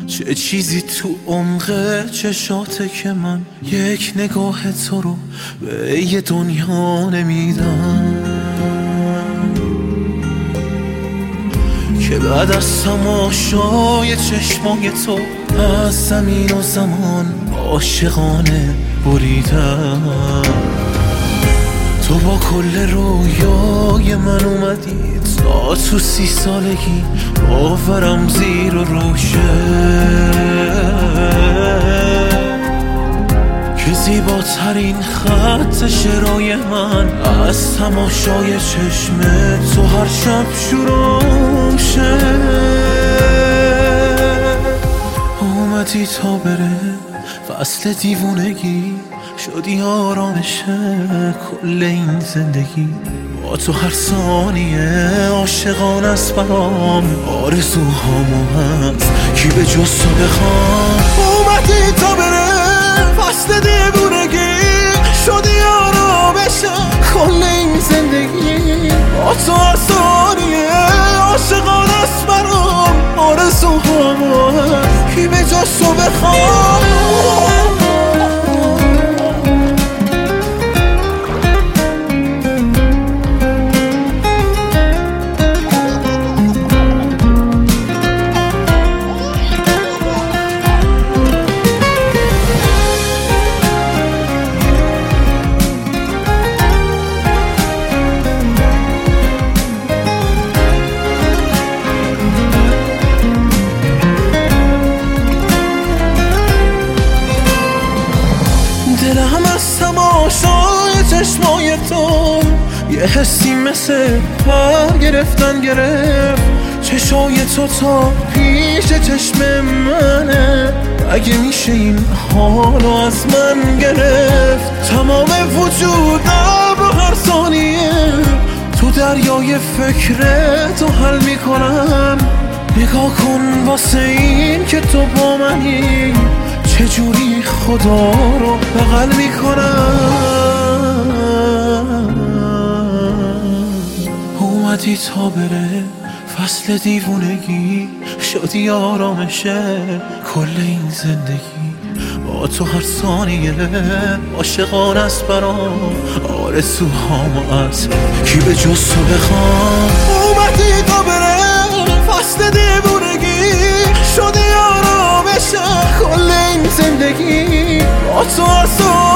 چه چیزی تو عمق چشاته که من یک نگاه تو رو به یه دنیا نمیدم، که بعد از تماشای چشمای تو از زمین و زمان عاشقانه بریدم. تو با کل رویای من اومدی تا تو 30 سالگی باورم زیر و روشه، که زیباترین خط شعرهای من از تماشای چشم تو هر شب شروع شه. اومدی تا بره فصل دیوونگی، شدی آرامش کل این زندگی. با تو هر ثانیه عاشقان است برام، آرزوهامو هست کی به جز تو بخوام. اومدی تا بره فصل دیوونگی، شدی آرامش کل این زندگی. با تو هر ثانیه عاشقان است برام، آرزوهامو هست کی به جز تو بخوام. دلم از تماشای چشمای تو یه حسی مثل پر گرفتن گرفت. چشای تو تا پیش چشم منه، اگه میشه این حالو از من گرفت. تمام وجودم رو هر ثانیه تو دریای فکرتو حل میکنم. نگاه کن واسه این که تو با منی، چجوری خدا رو بغل میکنم. اومدی تا بره فصل دیوونگی، شدی آرامشه کل این زندگی. با تو هر ثانیه عاشقان است برام، آرزوهامو از کی به جز تو بخوام. اومدی تا بره فصل دیوونگی، شدی آرامش کل این زندگی. با تو هر ثانیه